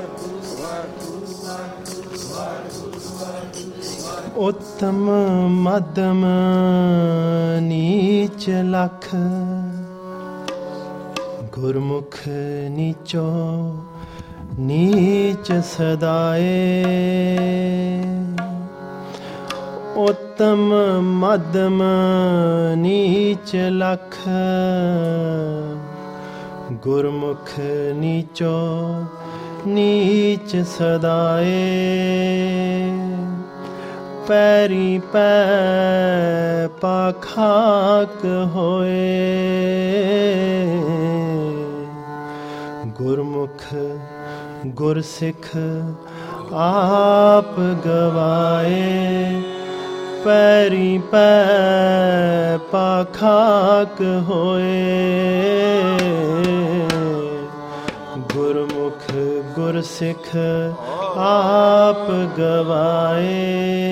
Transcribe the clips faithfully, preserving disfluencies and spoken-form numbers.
उत्तम मध्यम नीच लख, गुरमुख नीचो नीच सदाए। उत्तम मध्यम नीच लख, गुरमुख नीचो नीच सदाए। पैरी पै पाखाक होए, गुरमुख गुरसिख आप गवाए। पैरी पै पाखाक होए, गुरमुख गुरसिख आप गवाए।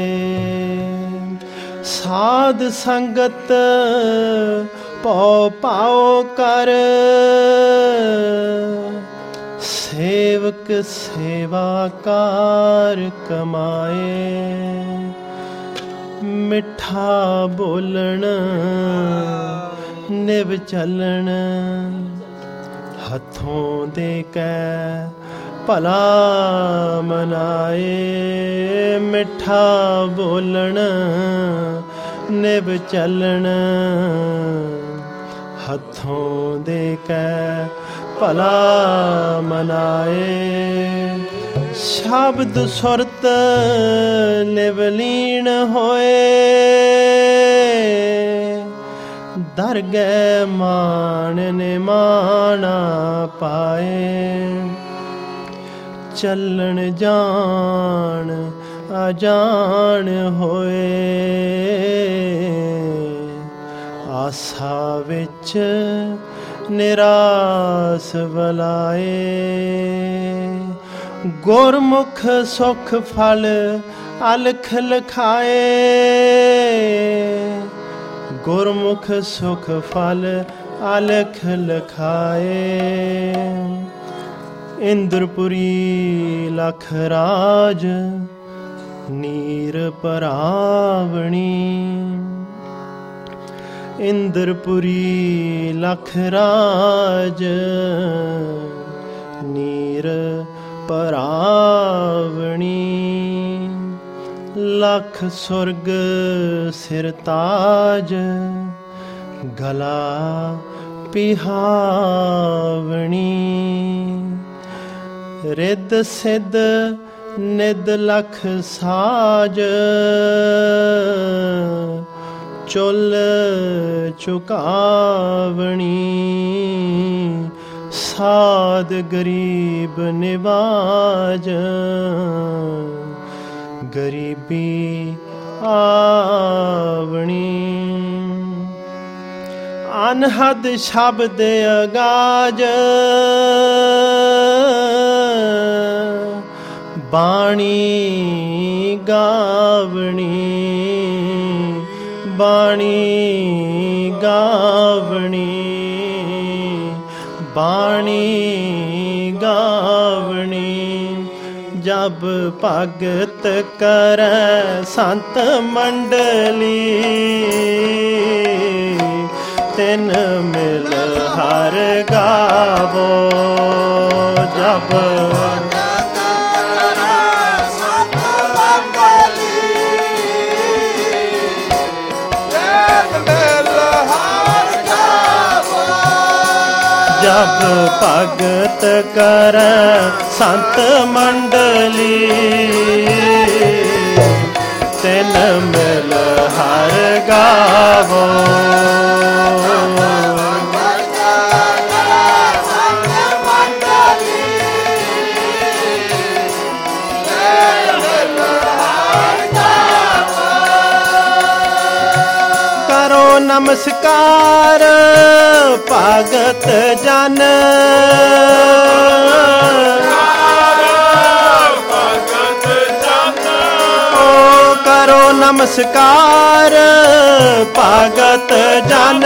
साध संगत पौ पाओ कर, सेवक सेवा कार कमाए। मिठा बोलन निव चलन, हथों दे कै भला मनाए। मिठा बोलन निभ चलन, हथों दे कै भला मनाए। शब्द सुरत निवलीन होए, दरगह मान निमाना पाए। चलन जान अजान होए, आसा विच निरास वलाए। गुरमुख सुख फल अलख लखाए, गुरमुख सुख फल अलख लखाए। इंद्रपुरी लख राज नीर परावणी, इंद्रपुरी लख राज नीर परावणी। लख सुरग सिर ताज, गला पिहावणी। रिद सिद्ध निद लख साज, चुल चुकावणी। साध गरीब निवाज, गरीबी आवणी। अनहद शब्द अगाज, बाणी गावणी। बाणी गावणी, बाणी गावणी। जब भगत करे संत मंडली, तिन मिल हर गावो। जब जब भगत कर संत मंडली, तिन मिल हर गावो। करो नमस्कार भगत जन, ओ करो नमस्कार भगत जन।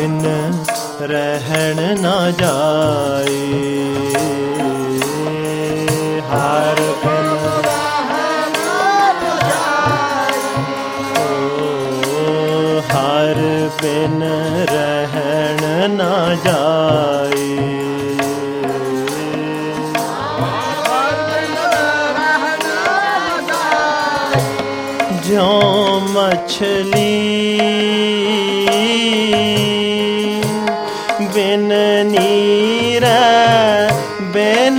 बिन रहन न जाए, हर बिन हर बिन रहन न जाए। ज्यों मछली बिन नीर बिन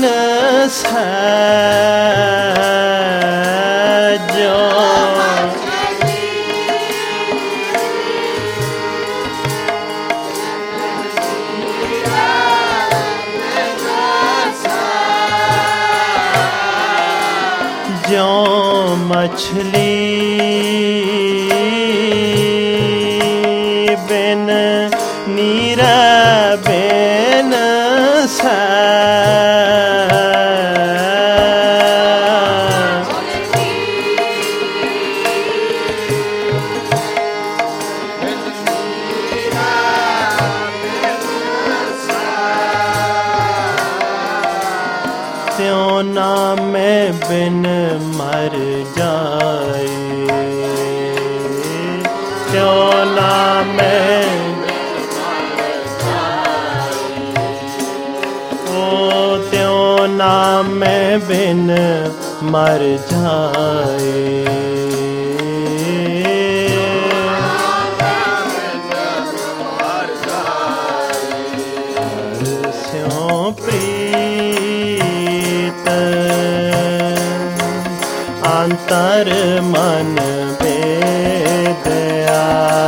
सैजो, ज्यों मछली बिन नीर बिन त्यों नामे बिन मर जाए, त्यों नामे ओ त्यों नामे बिन मर जाए। स्यों प्रीत अंतर मन बेदया,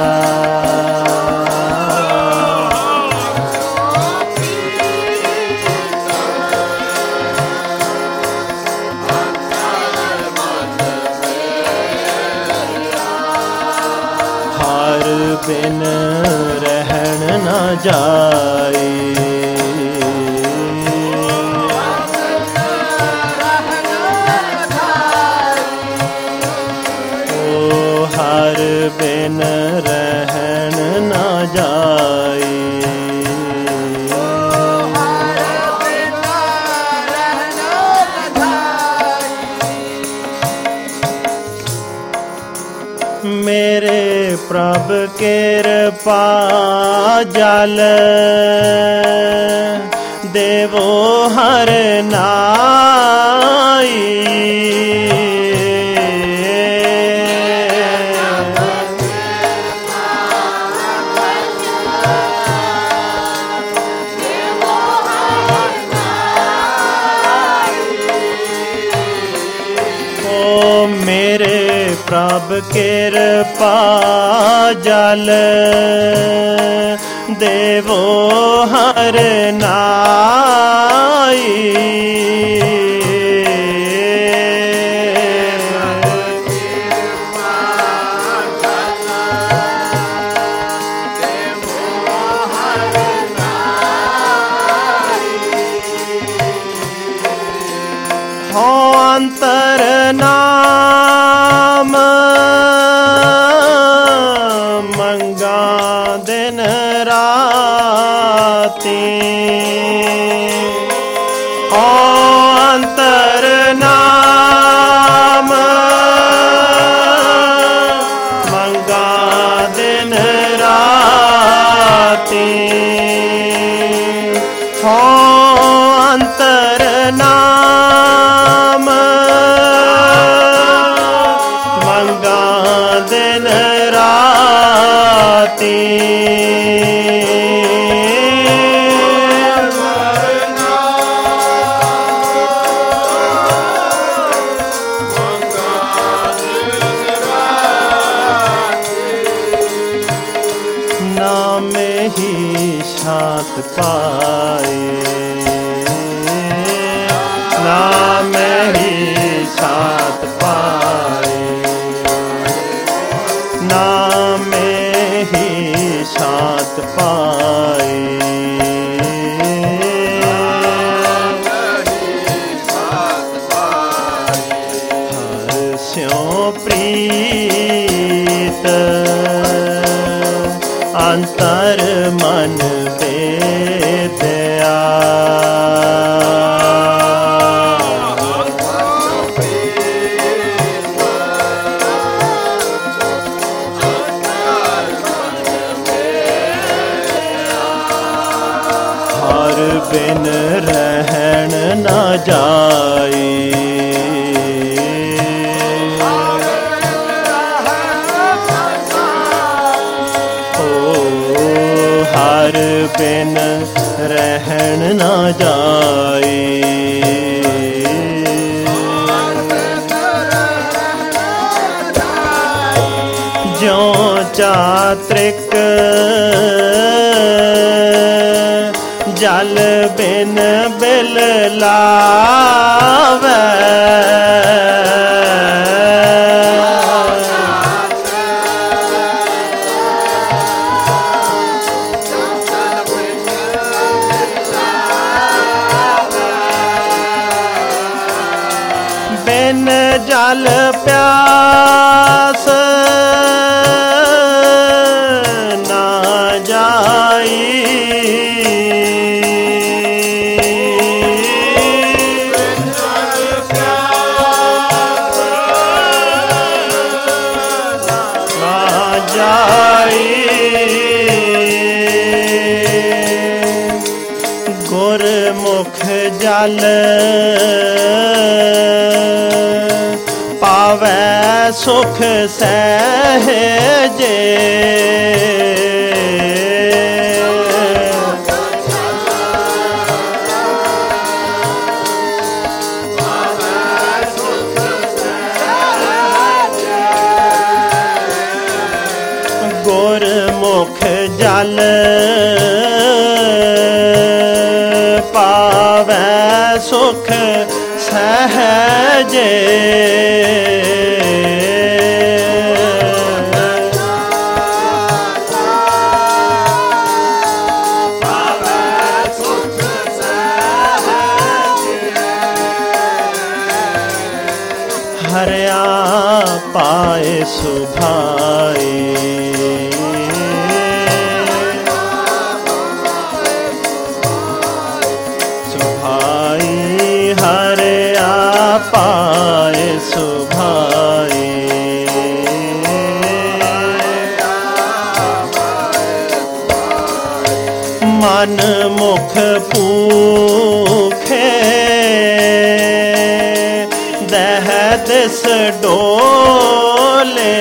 हर बिन रहन न जाए, हर बिन रहन न जाए। मेरे प्रभ कृपा जल देवो हर नाई, मेरे प्रभ कृपा जल देवो हर नाई, हो अंतर नाम मंगा दिन राती, हो अंतर नाम मंगा दिन राती, हो अंतर नाम मंगा दिन राती, नाम ही शांत पाए, नाम ही शांत पाए, नाम ही शांत पाए, हर स्यों प्रीत अंतर मन बेदया। हर बिन रहन न जाए, हर बिन रहन न जाए। ज्यों चात्रिक जल बिन बिल लावै, बिन जल प्यास ना जाई। गुरमुख जल पावै सुख सहजे, गुरमुख जल पावै सुख सहजे। हरिया पाए सुभाए, हरिया पाए सुभाए। मन मुख पूखे दह दिस डोले,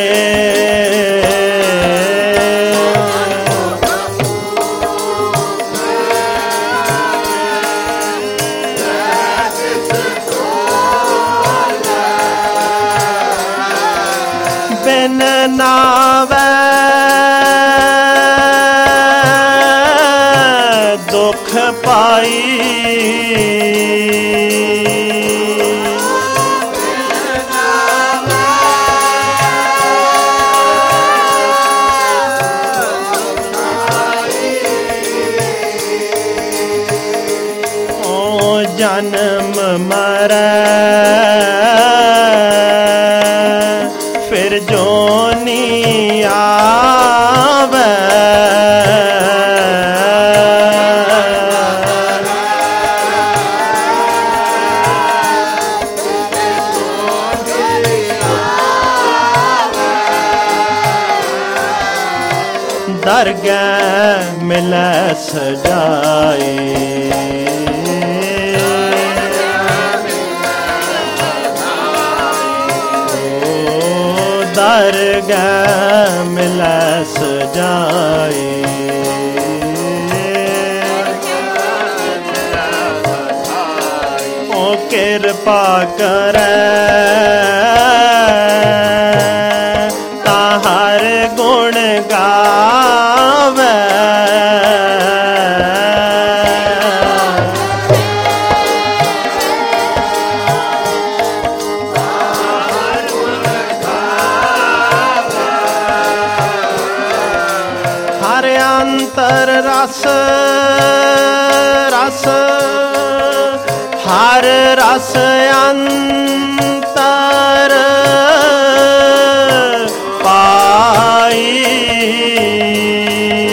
बिन नावै दुख पाई। ओ जन्म मरै फिर जोनी आवे, दरगह मिलै सजाए। दरगह मिलै सजाए। ओ कृपा करे ताहर गुण गावे, हर अंतर रस रस हर रस अंतर पाई।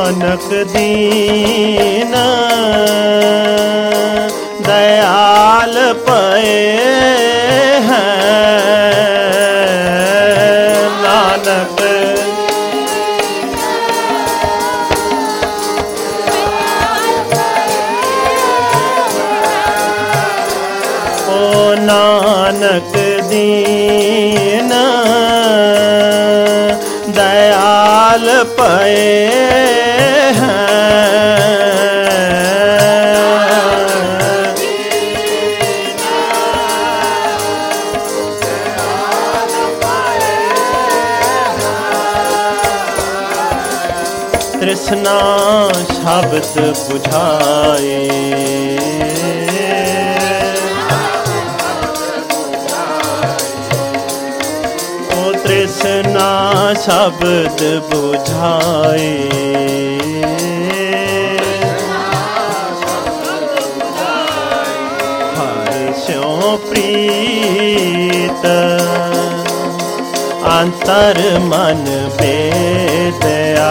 नानक दीन दयाल पए हैं नानक ओ नानक दीन दयाल पए तृष्णा शब्द बुझाए ओ तृष्णा शब्द बुझाए हर स्यों प्रीत अंतर मन बेदया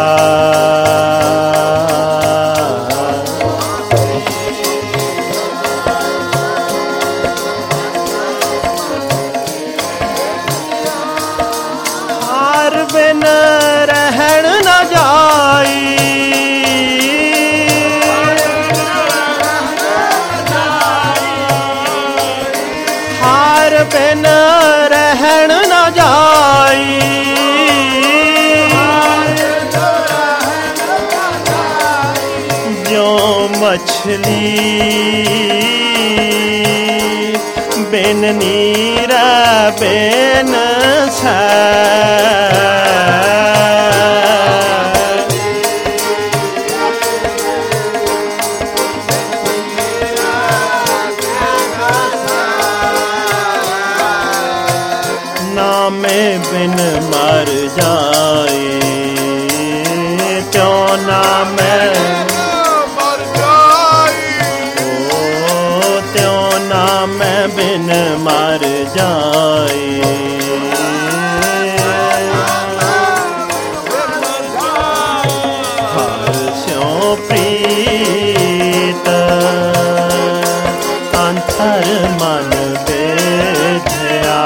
हार बिन रहन न जाई हार बिन रहन न जाई जो मछली बिन नीरा बिन सै नामे बिन मर जाए त्यों नामे मर जाए ओ त्यों नामे बिन मर जाए हर स्यों प्रीत अंतर मन बेधया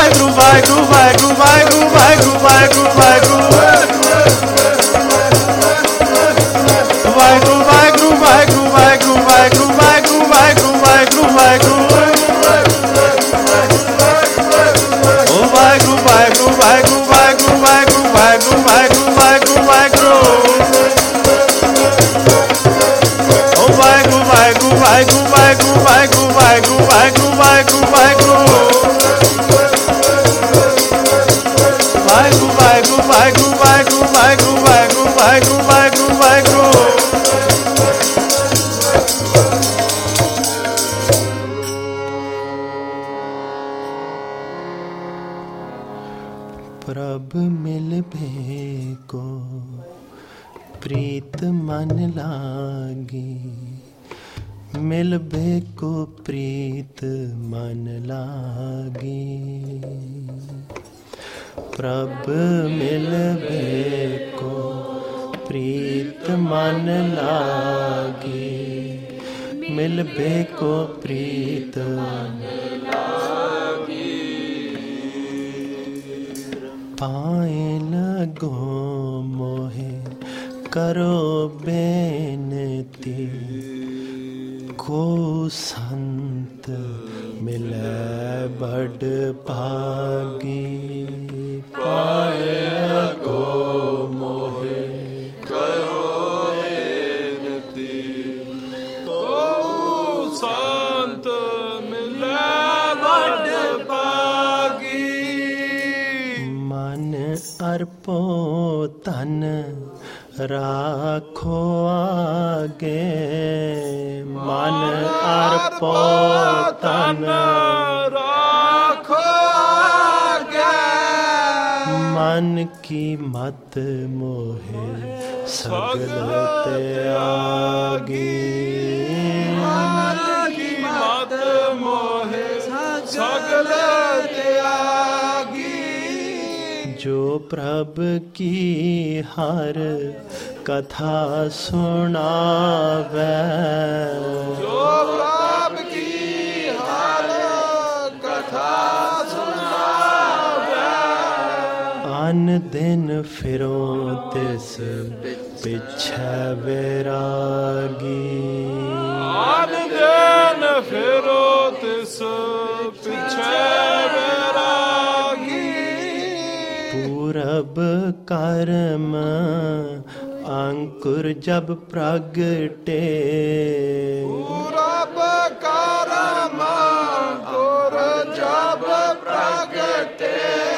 ਵਾਹਿਗੁਰੂ ਵਾਹਿਗੁਰੂ ਵਾਹਿਗੁਰੂ ਵਾਹਿਗੁਰੂ ਵਾਹਿਗੁਰੂ ਵਾਹਿਗੁਰੂ ਵਾਹਿਗੁਰੂ ਵਾਹਿਗੁਰੂ ਵਾਹਿਗੁਰੂ ਵਾਹਿਗੁਰੂ ਵਾਹਿਗੁਰੂ ਵਾਹਿਗੁਰੂ ਵਾਹਿਗੁਰੂ ਵਾਹਿਗੁਰੂ ਵਾਹਿਗੁਰੂ ਵਾਹਿਗੁਰੂ ਓ ਵਾਹਿਗੁਰੂ ਵਾਹਿਗੁਰੂ ਵਾਹਿਗੁਰੂ ਵਾਹਿਗੁਰੂ ਵਾਹਿਗੁਰੂ ਵਾਹਿਗੁਰੂ ਵਾਹਿਗੁਰੂ ਵਾਹਿਗੁਰੂ ਵਾਹਿਗੁਰੂ ਓ ਵਾਹਿਗੁਰੂ ਵਾਹਿਗੁਰੂ ਵਾਹਿਗੁਰੂ ਵਾਹਿਗੁਰੂ ਵਾਹਿਗੁਰੂ ਵਾਹਿਗੁਰੂ ਵਾਹਿਗੁਰੂ ਵਾਹਿਗੁਰੂ ਵਾਹਿਗੁਰੂ ਵਾਹਿਗੁਰੂ ਵਾਹਿਗੁਰੂ ਵਾਹਿਗੁਰੂ ਵਾਹਿਗੁਰੂ ਵਾਹਿਗੁਰੂ ਵਾਹਿਗੁਰੂ ਵਾਹਿਗੁਰੂ ਵਾਹਿਗੁਰੂ ਵਾਹਿਗੁਰੂ प्रभ मिलबे को प्रीत मन लागी मिलबे को प्रीत मन लागी प्रभ मिलबे को प्रीत मन लागी मिलबे को प्रीत पाए लगो मोहे करो बेनती को संत मिले बड़ भागी पाए लगो मोहे करो बेनती को संत मिले बड़ भागी मन अर्पो तन राखो आगे मन अर्पो तन राखो आगे मन की मत मोहे सगल त्यागी मन की मत मोहे सगल त्यागी जो प्रभ की हर कथा सुनावे जो प्रभ की हर कथा सुनावे अन दिन फिरो तिस पिछे वैरागी अन दिन फिरो तिस पिछे पूरब कर्म अंकुर जब प्रगटे पूरब कर्म अंकुर जब प्रगटे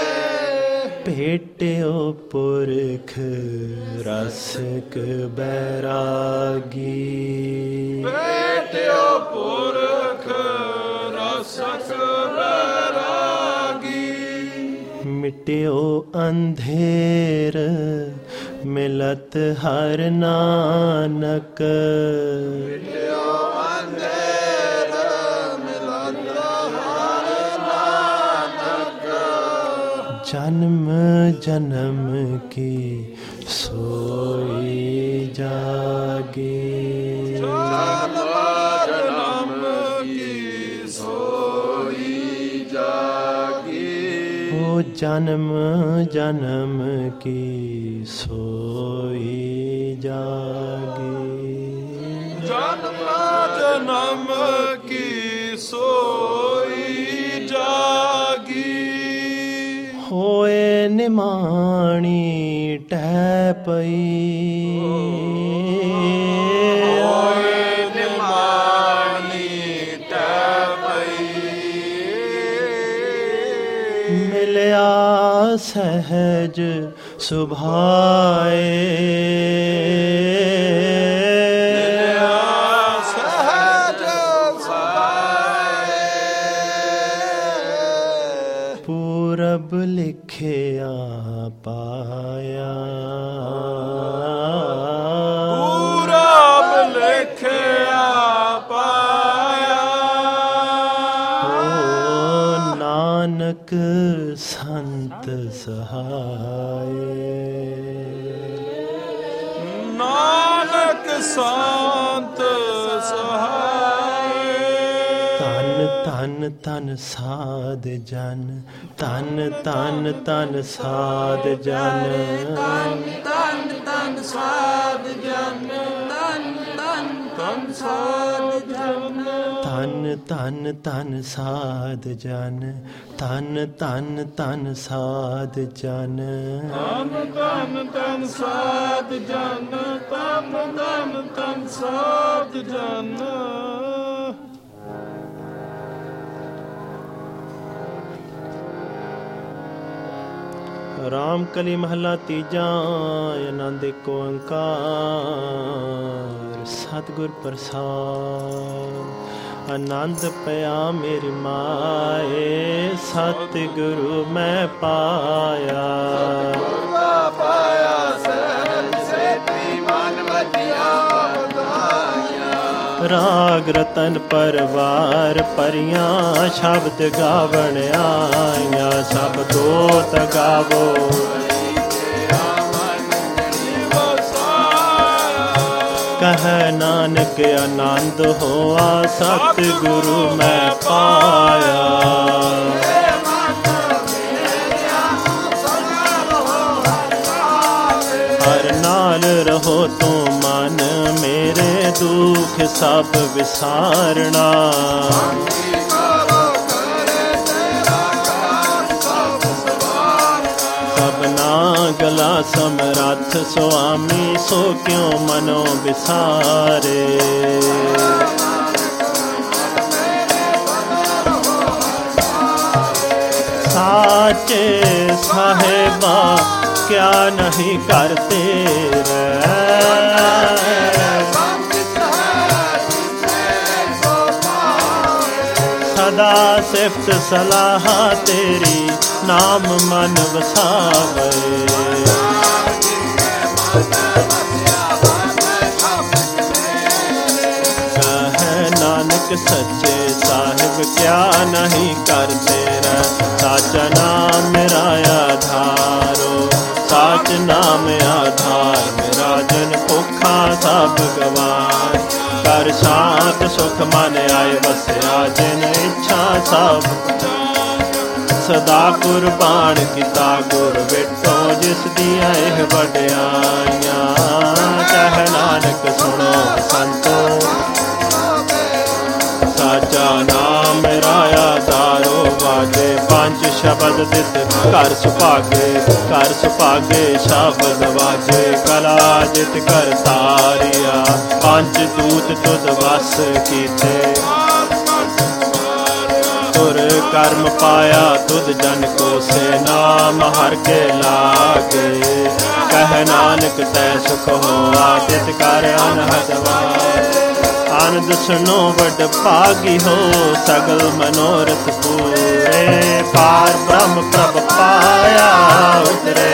भेट्यो पुरख रसिक बैरागी भेट्यो पुरख रसिक बैरागी मिट्यो अंधेर मिलत हर नानक मिट्यो अंधेर मिलत हर नानक जन्म जन्म की सोई जागे जन्म जन्म की सोई जागे जन्म जन्म की सोई जागे जन्म जन्म की सोई जागी होए निमाणी टह पई होए निमाणी टह पई मिलया सहज सुभाए मिलया सहज सुभाए पूरब लिखिया पाया पूरब लिखिया पाया ओ नानक संत सहाय नानक संत सहाय तन तन ਧਨ ਧਨ ਸਾਧ ਜਨ, ਧਨ ਧਨ ਧਨ ਸਾਧ ਜਨ, ਧਨ ਧਨ ਧਨ ਸਾਧ ਜਨ, ਧਨ ਧਨ ਧਨ ਸਾਧ ਜਨ, ਧਨ ਧਨ ਧਨ ਸਾਧ ਜਨ, ਧਨ ਧਨ ਧਨ ਸਾਧ ਜਨ, ਧਨ ਧਨ ਧਨ ਸਾਧ ਜਨ, ਧਨ ਧਨ ਧਨ ਸਾਧ ਜਨ। ਰਾਮ ਕਲੀ ਮਹਲਾ ਤੀਜਾ। ਆਨੰਦ ਏਕ ਓੰਕਾਰ ਸਤਿਗੁਰ ਪ੍ਰਸਾਦ। ਆਨੰਦ ਪਿਆ ਮੇਰੀ ਮਾਏ, ਸਤਿਗੁਰੂ ਮੈਂ ਪਾਇਆ। ਪਾਇਆ ਸਹਿਜ ਸੇਤੀ ਮਨ ਵਜਿਆ ਵਧਾਇਆ। ਰਾਗ ਰਤਨ ਪਰਵਾਰ ਪਰੀਆਂ, ਸ਼ਬਦ ਗਾਵਣ ਆਈਆਂ। ਸਭ ਦੋਤ ਗਾਵੋ ਕਹਿ ਨਾਨਕ ਆਨੰਦ ਹੋਆ, ਸਤਿਗੁਰੂ ਮੈਂ ਪਾਇਆ। ਹਰ ਨਾਲ ਰਹੋ ਤੂੰ ਮਨ ਮੇਰੇ, ਦੁਖ ਸਭ ਵਿਸਾਰਣਾ। ਸਭਨਾ ਗਲਾ ਸਮਰੱਥ ਸੁਆਮੀ, ਸੋ ਕਿਉ ਮਨੋ ਵਿਸਾਰੇ। ਸਾਚੇ ਸਾਹਿਬਾ ਕਿਆ ਨਹੀਂ ਕਰ ਤੇਰੇ। ਸਦਾ ਸਿਫਤ ਸਲਾਹ ਤੇਰੀ, ਨਾਮ ਮਨ ਵਸਾਵੇ। ਕਹੈ ਨਾਨਕ ਸੱਚੇ ਸਾਹਿਬ ਕਿਆ ਨਹੀਂ ਕਰ ਤੇਰਾ। ਸਾਚਾ ਨਾਮ ਮੇਰਾ ਆਧਾਰੋ, ਸਾਚ ਨਾਮ ਆਧਾਰ ਮੇਰਾ। ਜਨ ਭੁੱਖਾ ਸਭ ਗਵਾਨ, ਕਰ ਸ਼ਾਂਤ ਸੁਖ ਮਨ ਆਏ ਵਸਿਆ। ਜਿਨ ਇੱਛਾ ਸਭ ਸਦਾ ਕੁਰਬਾਨ ਕੀਤਾ, ਗੁਰ ਵਿਟੋ ਜਿਸ ਦੀਆਂ ਇਹ ਵਡਿਆਈਆਂ। ਕਹਿ ਨਾਨਕ ਸੁਣੋ ਸੰਤੋ, ਸਾਚਾ ਨਾਮ ਮੇਰਾ ਆਧਾਰੋ। ਵਾਜੇ ਪੰਜ ਸ਼ਬਦ ਦਿਤ ਘਰ ਸੁਭਾਗੇ, ਘਰ ਸੁਭਾਗੇ ਸ਼ਬਦ ਵਾਜੇ। ਕਲਾ ਜਿਤ ਕਰ ਤਾਰਿਆ, ਪੰਜ ਦੂਤ ਤੁਧ ਵਸ ਕੀਤੇ। ਤੁਰ ਕਰਮ ਪਾਇਆ ਤੁਧ ਜਨ ਕੋ, ਸੇ ਨਾਮ ਹਰ ਕੇ ਲਾਗੇ। ਕਹਿ ਨਾਨਕ ਤੈ ਸੁਖ ਹੋਆ, ਤਿਤ ਕਰ ਅਨਹਦ ਵਾਰ। ਆਨੰਦ ਸੁਨੋ ਵਡ ਭਾਗੀ ਹੋ, ਸਗਲ ਮਨੋਰਥ ਪੂਰੇ। ਪਾਰ ਬ੍ਰਹਮ ਪ੍ਰਭ ਪਾਇਆ ਉਤਰੇ,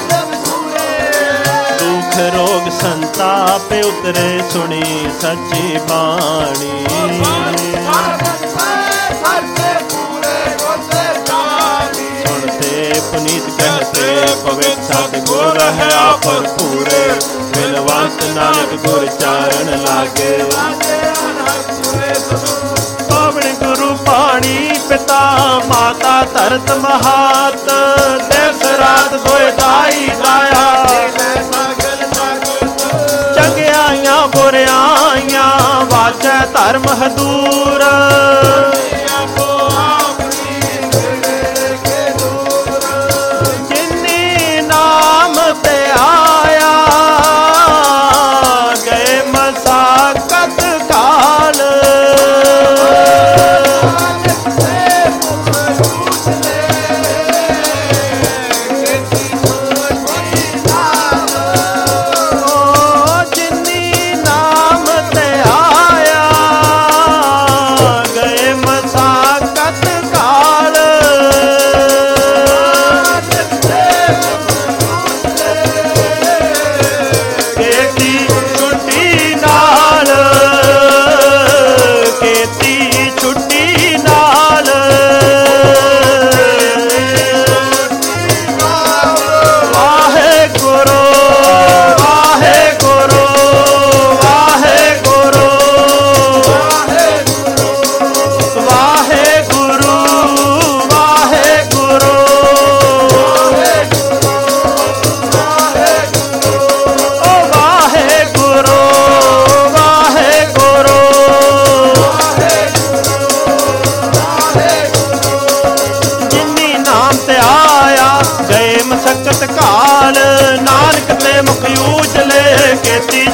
ਦੁਖ ਰੋਗ ਸੰਤਾਪ ਉਤਰੇ। ਸੁਣੀ ਸੱਚੀ ਬਾਣੀ, ਸੁਣਤੇ ਪੁਨੀਤ ਕਹਤੇ। ਪਵਿੱਤ ਸਤਿਗੁਰ ਹੈ ਆਪਰ ਪੂਰੇ, ਬਿਨਵੰਤ ਨਾਨਕ ਗੁਰ ਚਾਰਨ ਲਾਗੇ। ਪਾਵਨ ਗੁਰੂ ਪਾਣੀ ਪਿਤਾ, ਮਾਤਾ ਧਰਤ ਮਹਾਤ। ਦਿਵਸ ਰਾਤ ਦੋਇ ਦਾਈ ਦਾਇਆ, ਚੰਗਿਆਈਆਂ ਬੁਰਿਆਈਆਂ ਵਾਚੈ ਧਰਮ ਹਦੂਰ। ਜਿਨੀ ਨਾਮ ਤੇ ਆਇਆ, ਗਏ ਮਸਾਕਤ ਕਾਲ। ਜਿਨੀ ਨਾਮ ਤੇ ਆਇਆ, ਦੁਖ ਊਜਲੇ, ਕੀਤੀ